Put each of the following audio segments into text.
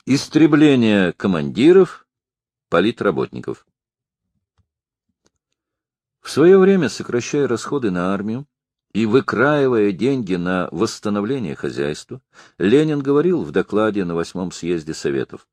Истребление командиров, политработников. В свое время, сокращая расходы на армию и выкраивая деньги на восстановление хозяйства, Ленин говорил в докладе на 8-м съезде Советов: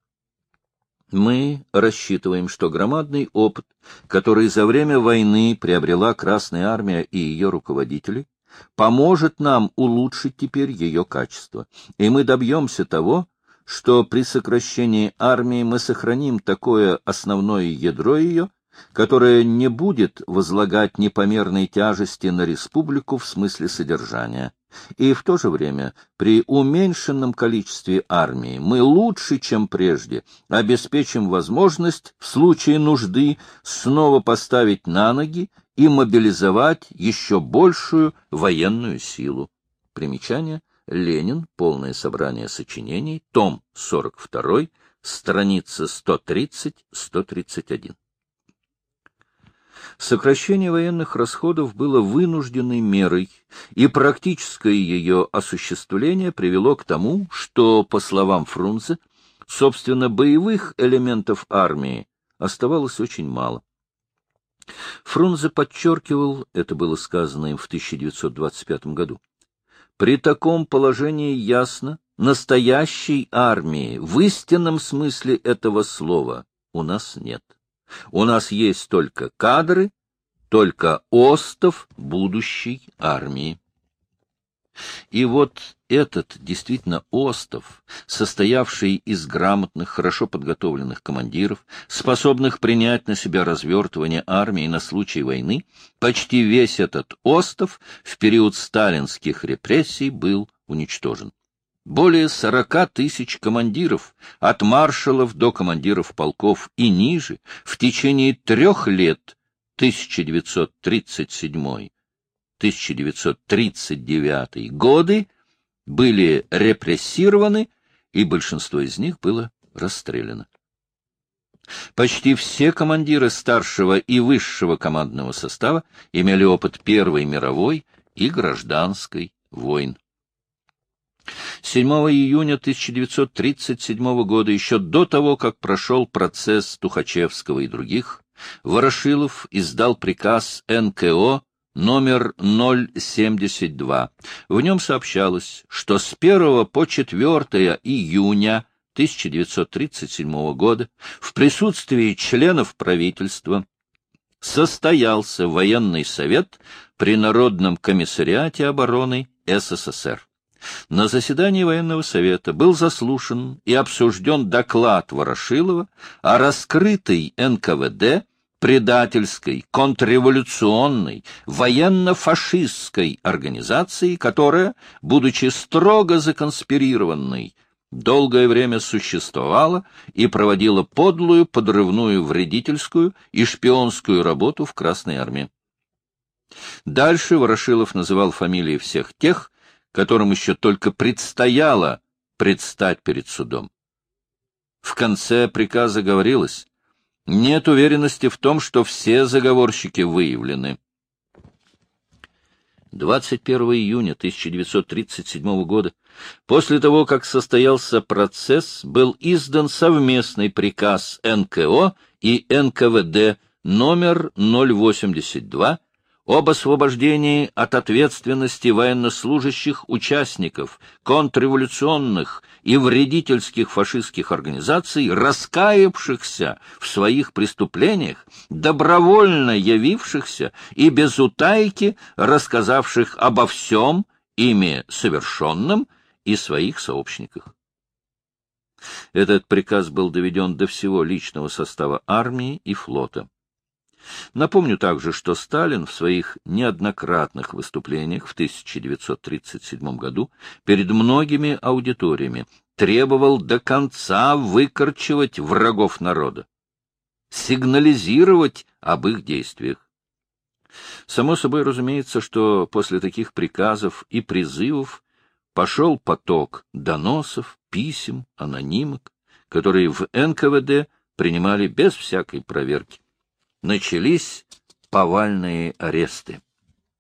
«Мы рассчитываем, что громадный опыт, который за время войны приобрела Красная армия и ее руководители, поможет нам улучшить теперь ее качество, и мы добьемся того, что при сокращении армии мы сохраним такое основное ядро ее, которое не будет возлагать непомерной тяжести на республику в смысле содержания. И в то же время при уменьшенном количестве армии мы лучше, чем прежде, обеспечим возможность в случае нужды снова поставить на ноги и мобилизовать еще большую военную силу». Примечание. Ленин. Полное собрание сочинений. Том 42. Страница 130-131. Сокращение военных расходов было вынужденной мерой, и практическое ее осуществление привело к тому, что, по словам Фрунзе, собственно, боевых элементов армии оставалось очень мало. Фрунзе подчеркивал, это было сказано им в 1925 году, при таком положении ясно, настоящей армии в истинном смысле этого слова у нас нет. У нас есть только кадры, только остов будущей армии. И вот этот действительно остов, состоявший из грамотных, хорошо подготовленных командиров, способных принять на себя развертывание армии на случай войны, почти весь этот остов в период сталинских репрессий был уничтожен. Более 40 тысяч командиров, от маршалов до командиров полков и ниже, в течение 3 лет 1937-1939 годы были репрессированы, и большинство из них было расстреляно. Почти все командиры старшего и высшего командного состава имели опыт Первой мировой и гражданской войн. 7 июня 1937 года, еще до того, как прошел процесс Тухачевского и других, Ворошилов издал приказ НКО номер 072. В нем сообщалось, что с 1 по 4 июня 1937 года в присутствии членов правительства состоялся военный совет при Народном комиссариате обороны СССР. На заседании военного совета был заслушан и обсужден доклад Ворошилова о раскрытой НКВД предательской, контрреволюционной, военно-фашистской организации, которая, будучи строго законспирированной, долгое время существовала и проводила подлую, подрывную, вредительскую и шпионскую работу в Красной армии. Дальше Ворошилов называл фамилии всех тех, которым еще только предстояло предстать перед судом. В конце приказа говорилось: нет уверенности в том, что все заговорщики выявлены. 21 июня 1937 года, после того, как состоялся процесс, был издан совместный приказ НКО и НКВД номер 082 об освобождении от ответственности военнослужащих участников контрреволюционных и вредительских фашистских организаций, раскаявшихся в своих преступлениях, добровольно явившихся и без утайки рассказавших обо всем ими совершенном и своих сообщниках. Этот приказ был доведен до всего личного состава армии и флота. Напомню также, что Сталин в своих неоднократных выступлениях в 1937 году перед многими аудиториями требовал до конца выкорчевать врагов народа, сигнализировать об их действиях. Само собой разумеется, что после таких приказов и призывов пошел поток доносов, писем, анонимок, которые в НКВД принимали без всякой проверки. Начались повальные аресты.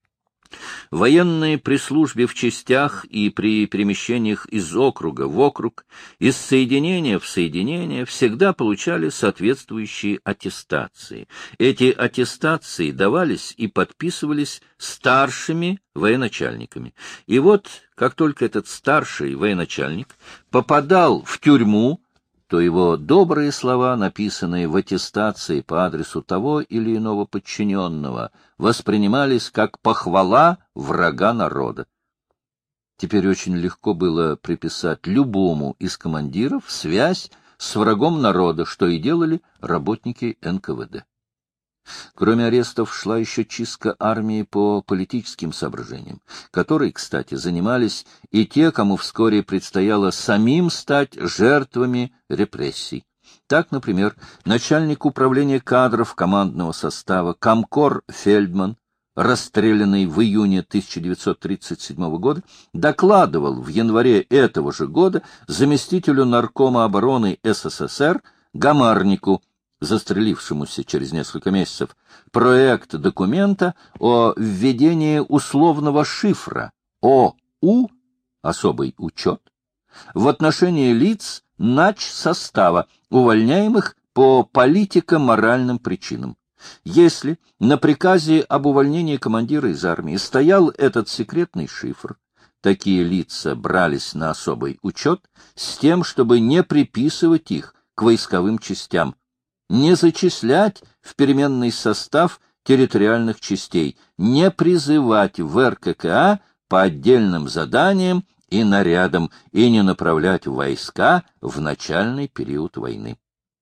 Военные при службе в частях и при перемещениях из округа в округ, из соединения в соединение всегда получали соответствующие аттестации. Эти аттестации давались и подписывались старшими военачальниками. И вот, как только этот старший военачальник попадал в тюрьму, то его добрые слова, написанные в аттестации по адресу того или иного подчиненного, воспринимались как похвала врага народа. Теперь очень легко было приписать любому из командиров связь с врагом народа, что и делали работники НКВД. Кроме арестов шла еще чистка армии по политическим соображениям, которой, кстати, занимались и те, кому вскоре предстояло самим стать жертвами репрессий. Так, например, начальник управления кадров командного состава комкор Фельдман, расстрелянный в июне 1937 года, докладывал в январе этого же года заместителю наркома обороны СССР Гамарнику, застрелившемуся через несколько месяцев, проект документа о введении условного шифра ОУ, особый учет, в отношении лиц начсостава, увольняемых по политико-моральным причинам. Если на приказе об увольнении командира из армии стоял этот секретный шифр, такие лица брались на особый учет с тем, чтобы не приписывать их к войсковым частям, не зачислять в переменный состав территориальных частей, не призывать в РККА по отдельным заданиям и нарядам и не направлять в войска в начальный период войны.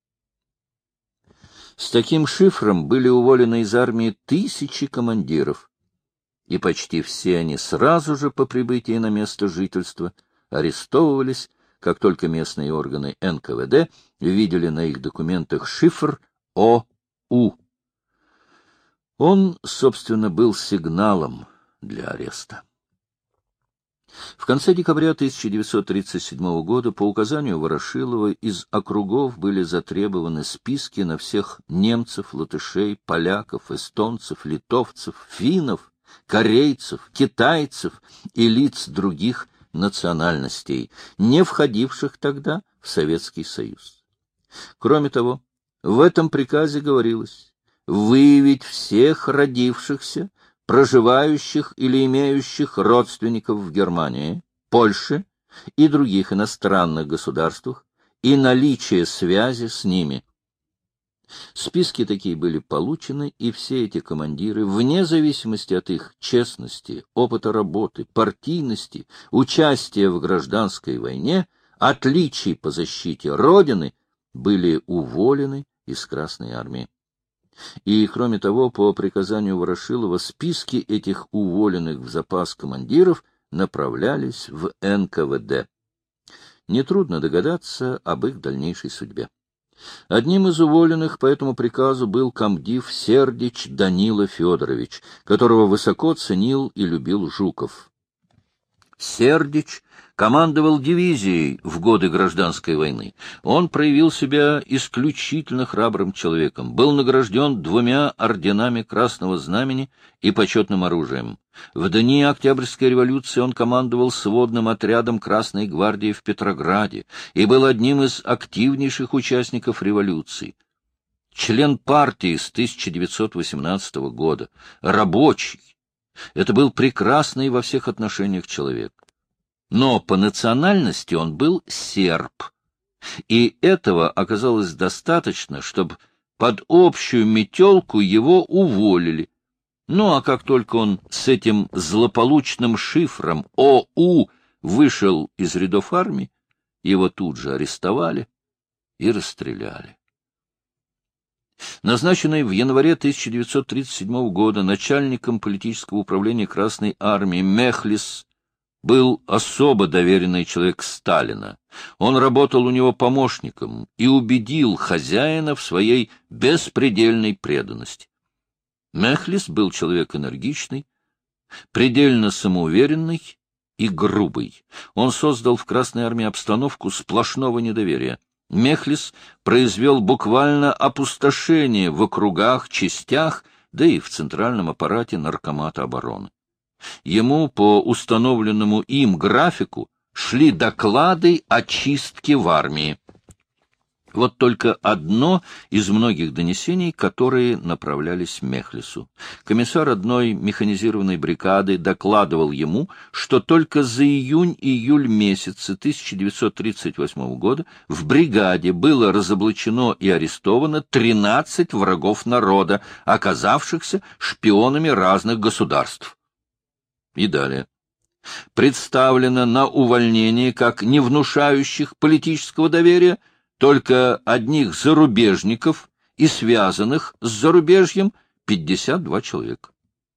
С таким шифром были уволены из армии тысячи командиров, и почти все они сразу же по прибытии на место жительства арестовывались, как только местные органы НКВД видели на их документах шифр ОУ. Он, собственно, был сигналом для ареста. В конце декабря 1937 года по указанию Ворошилова из округов были затребованы списки на всех немцев, латышей, поляков, эстонцев, литовцев, финнов, корейцев, китайцев и лиц других национальностей, не входивших тогда в Советский Союз. Кроме того, в этом приказе говорилось выявить всех родившихся, проживающих или имеющих родственников в Германии, Польше и других иностранных государствах и наличие связи с ними. Списки такие были получены, и все эти командиры, вне зависимости от их честности, опыта работы, партийности, участия в гражданской войне, отличий по защите Родины, были уволены из Красной армии. И, кроме того, по приказанию Ворошилова списки этих уволенных в запас командиров направлялись в НКВД. Нетрудно догадаться об их дальнейшей судьбе. Одним из уволенных по этому приказу был комдив Сердич Данила Федорович, которого высоко ценил и любил Жуков. Сердич командовал дивизией в годы гражданской войны. Он проявил себя исключительно храбрым человеком, был награжден 2 орденами Красного Знамени и почетным оружием. В дни Октябрьской революции он командовал сводным отрядом Красной гвардии в Петрограде и был одним из активнейших участников революции. Член партии с 1918 года, рабочий. Это был прекрасный во всех отношениях человек. Но по национальности он был серб, и этого оказалось достаточно, чтобы под общую метелку его уволили. Ну а как только он с этим злополучным шифром ОУ вышел из рядов армии, его тут же арестовали и расстреляли. Назначенный в январе 1937 года начальником политического управления Красной армии Мехлис был особо доверенный человек Сталина. Он работал у него помощником и убедил хозяина в своей беспредельной преданности. Мехлис был человек энергичный, предельно самоуверенный и грубый. Он создал в Красной армии обстановку сплошного недоверия. Мехлис произвел буквально опустошение в округах, частях, да и в центральном аппарате Наркомата обороны. Ему по установленному им графику шли доклады о чистке в армии. Вот только одно из многих донесений, которые направлялись Мехлису. Комиссар одной механизированной бригады докладывал ему, что только за июнь-июль месяцы 1938 года в бригаде было разоблачено и арестовано 13 врагов народа, оказавшихся шпионами разных государств. И далее. Представлено на увольнение как не внушающих политического доверия только одних зарубежников и связанных с зарубежьем 52 человека.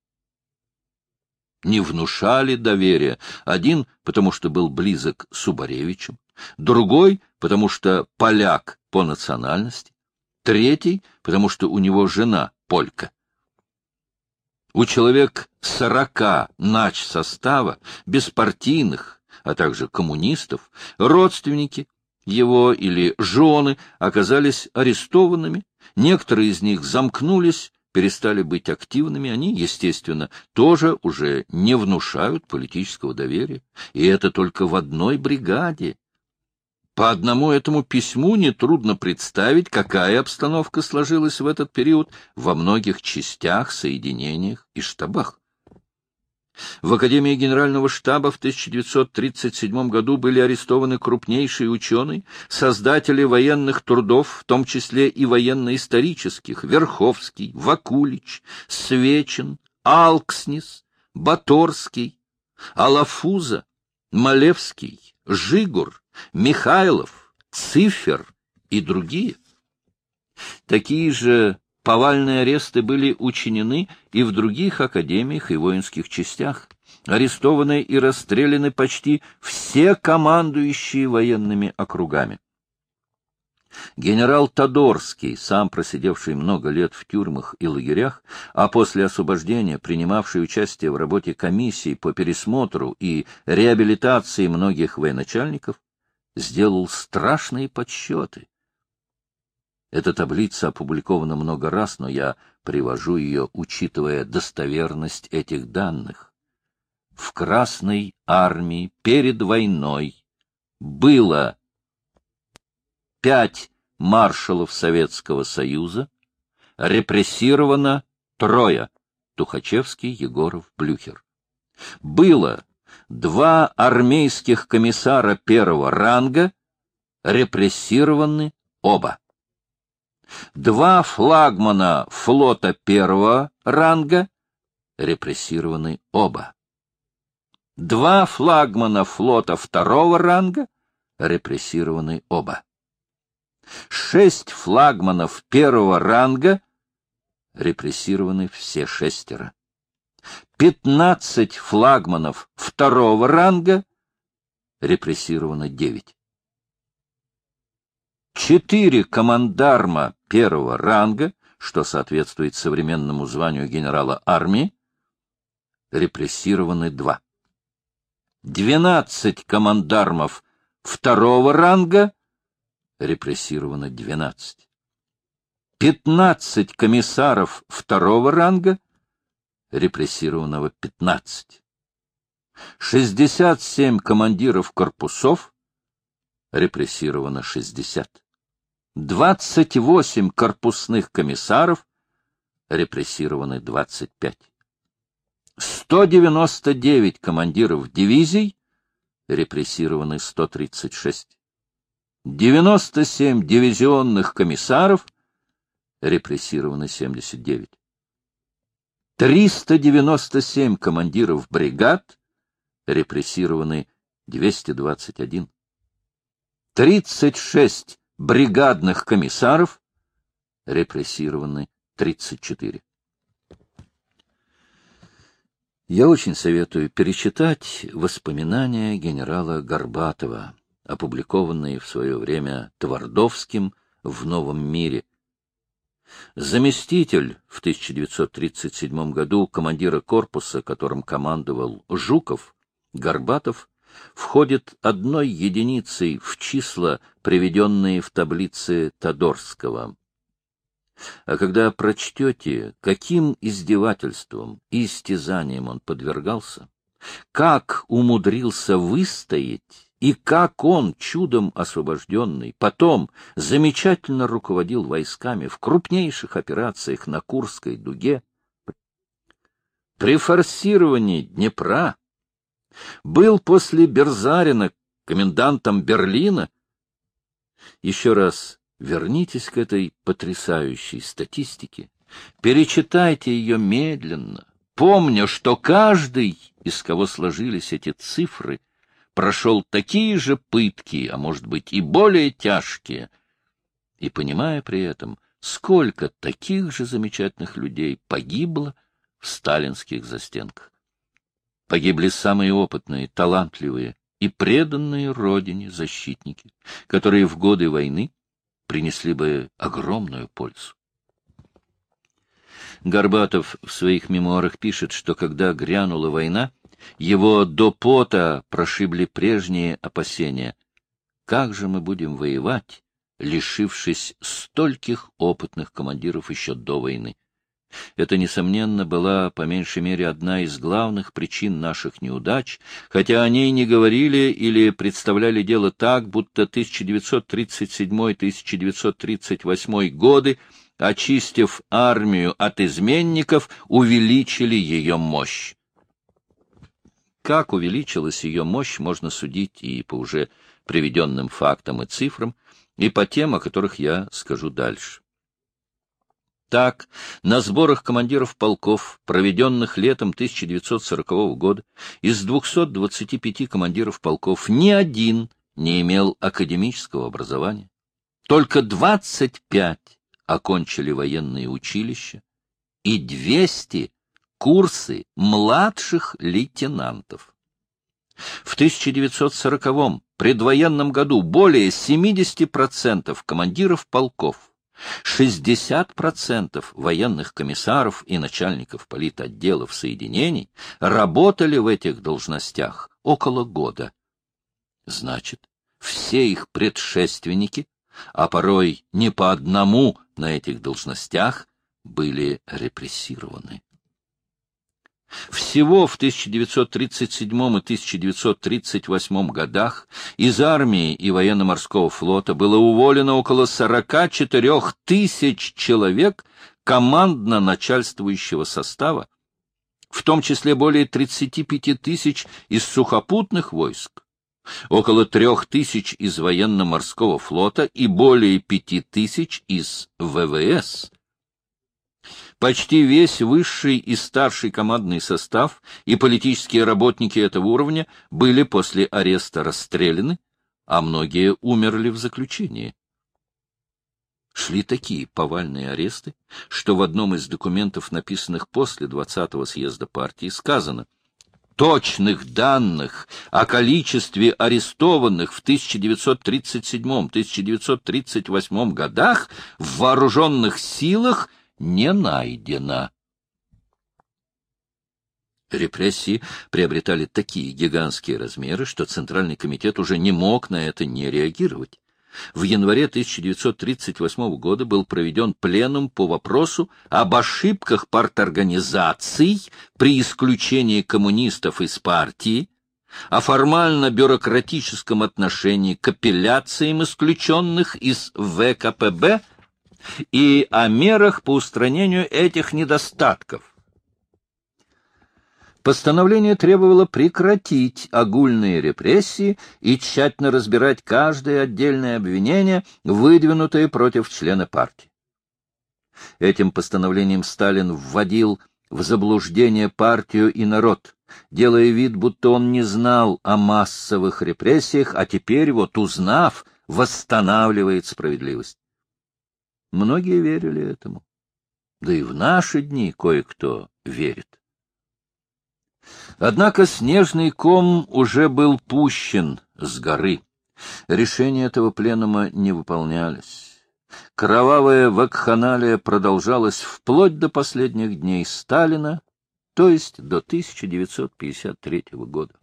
Не внушали доверия. Один, потому что был близок с Убаревичем, другой, потому что поляк по национальности, третий, потому что у него жена полька. У человек 40 начсостава, беспартийных, а также коммунистов, родственники его или жены оказались арестованными, некоторые из них замкнулись, перестали быть активными, они, естественно, тоже уже не внушают политического доверия. И это только в одной бригаде. По одному этому письму нетрудно представить, какая обстановка сложилась в этот период во многих частях, соединениях и штабах. В Академии Генерального штаба в 1937 году были арестованы крупнейшие ученые, создатели военных трудов, в том числе и военно-исторических: Верховский, Вакулич, Свечин, Алкснис, Баторский, Алафуза, Малевский, Жигур, Михайлов, Цифер и другие. Такие же повальные аресты были учинены и в других академиях и воинских частях. Арестованы и расстреляны почти все командующие военными округами. Генерал Тодорский, сам просидевший много лет в тюрьмах и лагерях, а после освобождения принимавший участие в работе комиссий по пересмотру и реабилитации многих военачальников, сделал страшные подсчеты. Эта таблица опубликована много раз, но я привожу ее, учитывая достоверность этих данных. В Красной армии перед войной было 5 маршалов Советского Союза, репрессировано 3 — Тухачевский, Егоров, Блюхер. Было 2 армейских комиссара 1-го ранга, репрессированы оба. 2 флагмана флота 1-го ранга, репрессированы оба. 2 флагмана флота 2-го ранга, репрессированы оба. 6 флагманов 1-го ранга, репрессированы все 6. 15 флагманов 2-го ранга, репрессировано 9. 4 командарма 1-го ранга, что соответствует современному званию генерала армии, репрессированы 2. 12 командармов 2-го ранга, репрессировано 12. 15 комиссаров 2-го ранга, репрессированного 15. 67 командиров корпусов, репрессировано 60. 28 корпусных комиссаров, репрессированы 25. 199 командиров дивизий, репрессированы 136. 97 дивизионных комиссаров, репрессированы 79. 397 командиров бригад, репрессированы 221. 36 бригадных комиссаров, репрессированы 34. Я очень советую перечитать воспоминания генерала Горбатова, опубликованные в свое время Твардовским в «Новом мире». Заместитель в 1937 году командира корпуса, которым командовал Жуков, Горбатов, входит одной единицей в числа, приведенные в таблице Тодорского. А когда прочтете, каким издевательством и истязанием он подвергался, как умудрился выстоять и как он, чудом освобожденный, потом замечательно руководил войсками в крупнейших операциях на Курской дуге, при форсировании Днепра, был после Берзарина комендантом Берлина. Еще раз вернитесь к этой потрясающей статистике, перечитайте ее медленно, помня, что каждый, из кого сложились эти цифры, прошел такие же пытки, а может быть и более тяжкие, и понимая при этом, сколько таких же замечательных людей погибло в сталинских застенках. Погибли самые опытные, талантливые и преданные родине защитники, которые в годы войны принесли бы огромную пользу. Горбатов в своих мемуарах пишет, что когда грянула война, его до пота прошибли прежние опасения. Как же мы будем воевать, лишившись стольких опытных командиров еще до войны? Это, несомненно, была, по меньшей мере, одна из главных причин наших неудач, хотя о ней не говорили или представляли дело так, будто 1937-1938 годы, очистив армию от изменников, увеличили ее мощь. Как увеличилась ее мощь, можно судить и по уже приведенным фактам и цифрам, и по тем, о которых я скажу дальше. Так, на сборах командиров полков, проведенных летом 1940 года, из 225 командиров полков ни один не имел академического образования. Только 25 окончили военные училища и 200 курсы младших лейтенантов. В 1940-м предвоенном году более 70% командиров полков, 60% военных комиссаров и начальников политотделов соединений работали в этих должностях около года. Значит, все их предшественники, а порой не по одному на этих должностях, были репрессированы. Всего в 1937 и 1938 годах из армии и военно-морского флота было уволено около 44 тысяч человек командно-начальствующего состава, в том числе более 35 тысяч из сухопутных войск, около 3 тысяч из военно-морского флота и более 5 тысяч из ВВС. Почти весь высший и старший командный состав и политические работники этого уровня были после ареста расстреляны, а многие умерли в заключении. Шли такие повальные аресты, что в одном из документов, написанных после 20-го съезда партии, сказано: точных данных о количестве арестованных в 1937-1938 годах в вооруженных силах не найдено. Репрессии приобретали такие гигантские размеры, что Центральный комитет уже не мог на это не реагировать. В январе 1938 года был проведен пленум по вопросу об ошибках парторганизаций при исключении коммунистов из партии, о формально-бюрократическом отношении к апелляциям исключенных из ВКПБ и о мерах по устранению этих недостатков. Постановление требовало прекратить огульные репрессии и тщательно разбирать каждое отдельное обвинение, выдвинутое против члена партии. Этим постановлением Сталин вводил в заблуждение партию и народ, делая вид, будто он не знал о массовых репрессиях, а теперь, вот узнав, восстанавливает справедливость. Многие верили этому. Да и в наши дни кое-кто верит. Однако снежный ком уже был пущен с горы. Решения этого пленума не выполнялись. Кровавая вакханалия продолжалась вплоть до последних дней Сталина, то есть до 1953 года.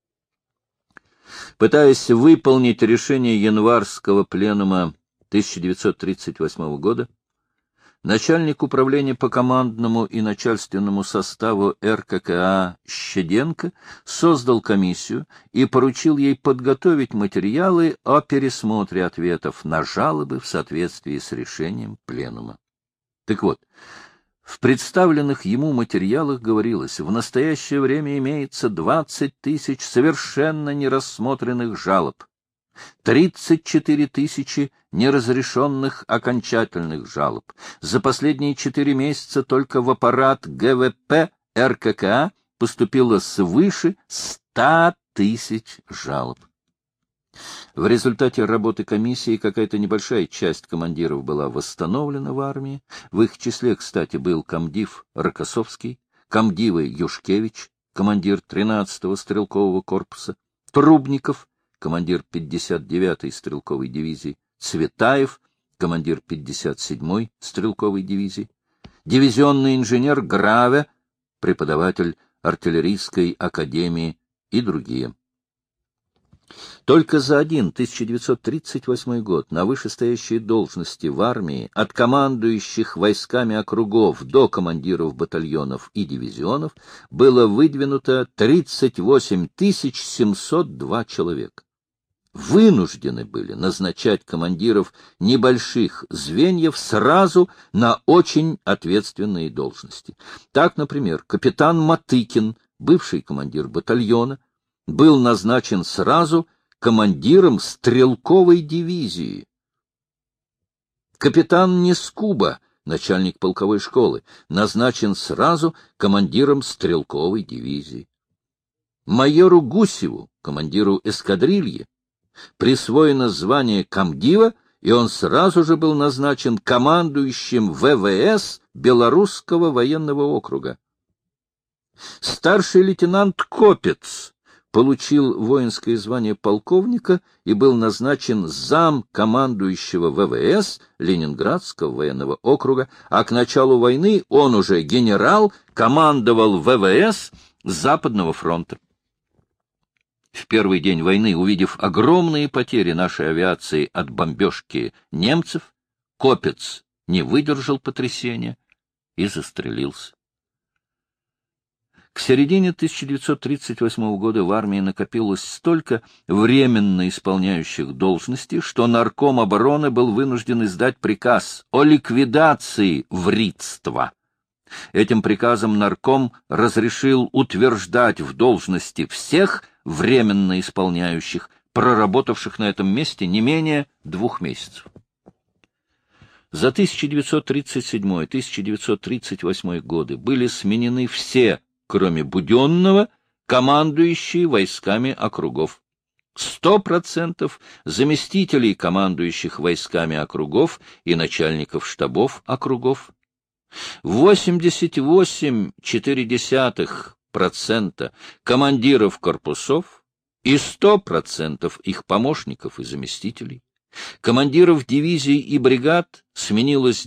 Пытаясь выполнить решение январского пленума 1938 года, Начальник управления по командному и начальственному составу РККА Щеденко создал комиссию и поручил ей подготовить материалы о пересмотре ответов на жалобы в соответствии с решением Пленума. Так вот, в представленных ему материалах говорилось, в настоящее время имеется 20 тысяч совершенно нерассмотренных жалоб, 34 тысячи неразрешенных окончательных жалоб. За последние 4 месяца только в аппарат ГВП РККА поступило свыше 100 тысяч жалоб. В результате работы комиссии какая-то небольшая часть командиров была восстановлена в армии. В их числе, кстати, был комдив Рокоссовский, комдивы Юшкевич, командир 13-го стрелкового корпуса, Трубников, командир 59-й стрелковой дивизии, Цветаев, командир 57-й стрелковой дивизии, дивизионный инженер Граве, преподаватель артиллерийской академии и другие. Только за 1938 год на вышестоящие должности в армии, от командующих войсками округов до командиров батальонов и дивизионов, было выдвинуто 38 702 человека. Вынуждены были назначать командиров небольших звеньев сразу на очень ответственные должности. Так, например, капитан Матыкин, бывший командир батальона, был назначен сразу командиром стрелковой дивизии. Капитан Нескуба, начальник полковой школы, назначен сразу командиром стрелковой дивизии. Майору Гусеву, командиру эскадрильи, присвоено звание комдива, и он сразу же был назначен командующим ВВС Белорусского военного округа. Старший лейтенант Копец получил воинское звание полковника и был назначен зам командующего ВВС Ленинградского военного округа, а к началу войны он уже генерал, командовал ВВС Западного фронта. В первый день войны, увидев огромные потери нашей авиации от бомбежки немцев, Копец не выдержал потрясения и застрелился. К середине 1938 года в армии накопилось столько временно исполняющих должности, что нарком обороны был вынужден издать приказ о ликвидации вритства. Этим приказом нарком разрешил утверждать в должности всех временно исполняющих, проработавших на этом месте не менее 2 месяцев. За 1937-1938 годы были сменены все, кроме Буденного, командующие войсками округов. 100% заместителей командующих войсками округов и начальников штабов округов. 88,4% командиров корпусов и 100% их помощников и заместителей. Командиров дивизий и бригад сменилось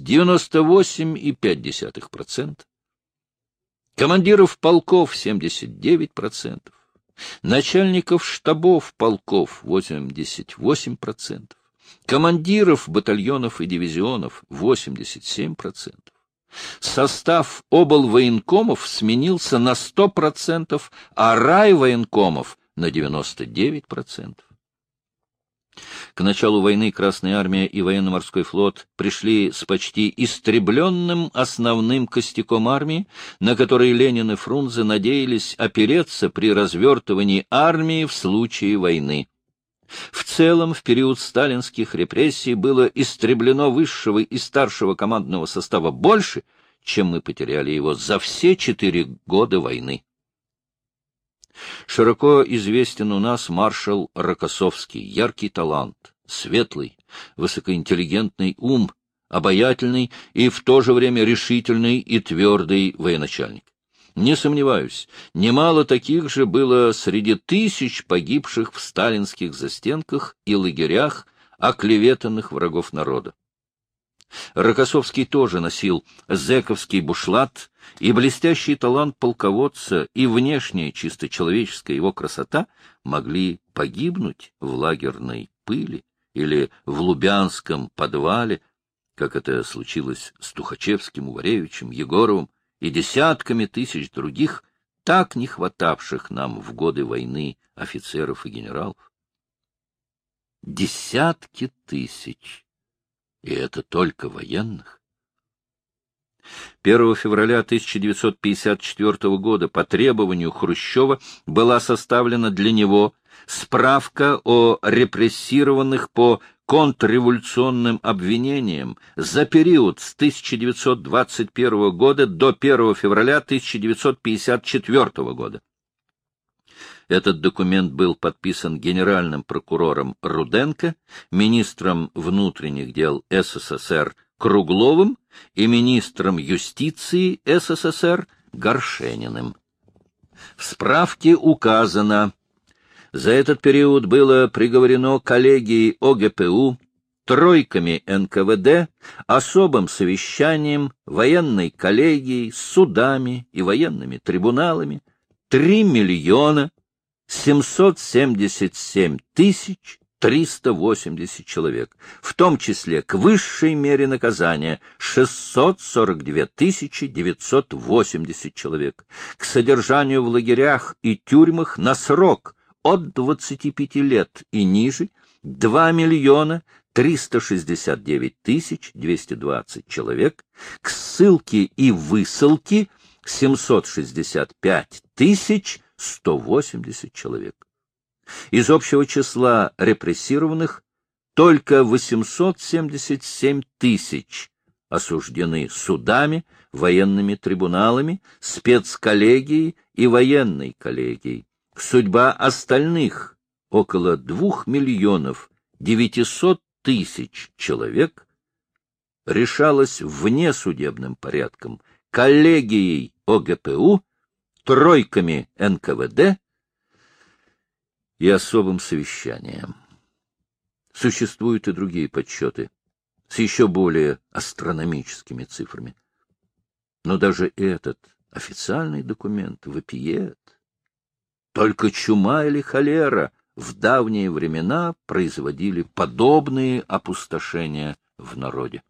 98,5%. Командиров полков 79%, начальников штабов полков 88%, командиров батальонов и дивизионов 87%. Состав облвоенкомов сменился на 100%, а райвоенкомов на 99%. К началу войны Красная армия и военно-морской флот пришли с почти истребленным основным костяком армии, на который Ленин и Фрунзе надеялись опереться при развертывании армии в случае войны. В целом, в период сталинских репрессий было истреблено высшего и старшего командного состава больше, чем мы потеряли его за все 4 года войны. Широко известен у нас маршал Рокоссовский, яркий талант, светлый, высокоинтеллигентный ум, обаятельный и в то же время решительный и твердый военачальник. Не сомневаюсь, немало таких же было среди тысяч погибших в сталинских застенках и лагерях оклеветанных врагов народа. Рокоссовский тоже носил зэковский бушлат, и блестящий талант полководца и внешняя чисто человеческая его красота могли погибнуть в лагерной пыли или в лубянском подвале, как это случилось с Тухачевским, Уваревичем, Егоровым и десятками тысяч других, так не хватавших нам в годы войны офицеров и генералов. Десятки тысяч. И это только военных. 1 февраля 1954 года по требованию Хрущева была составлена для него справка о репрессированных по контрреволюционным обвинениям за период с 1921 года до 1 февраля 1954 года. Этот документ был подписан генеральным прокурором Руденко, министром внутренних дел СССР Кругловым и министром юстиции СССР Горшениным. В справке указано: за этот период было приговорено коллегией ОГПУ, тройками НКВД, особым совещанием, военной коллегией, судами и военными трибуналами 3 777 380 человек, в том числе к высшей мере наказания 642 980 человек, к содержанию в лагерях и тюрьмах на срок от 25 лет и ниже 2 369 220 человек, к ссылке и высылке 765 180 человек. Из общего числа репрессированных только 877 тысяч осуждены судами, военными трибуналами, спецколлегией и военной коллегией. Судьба остальных, около 2 900 000 человек, решалась внесудебным порядком, коллегией ОГПУ, тройками НКВД и особым совещанием. Существуют и другие подсчеты с еще более астрономическими цифрами. Но даже этот официальный документ вопиет. Только чума или холера в давние времена производили подобные опустошения в народе.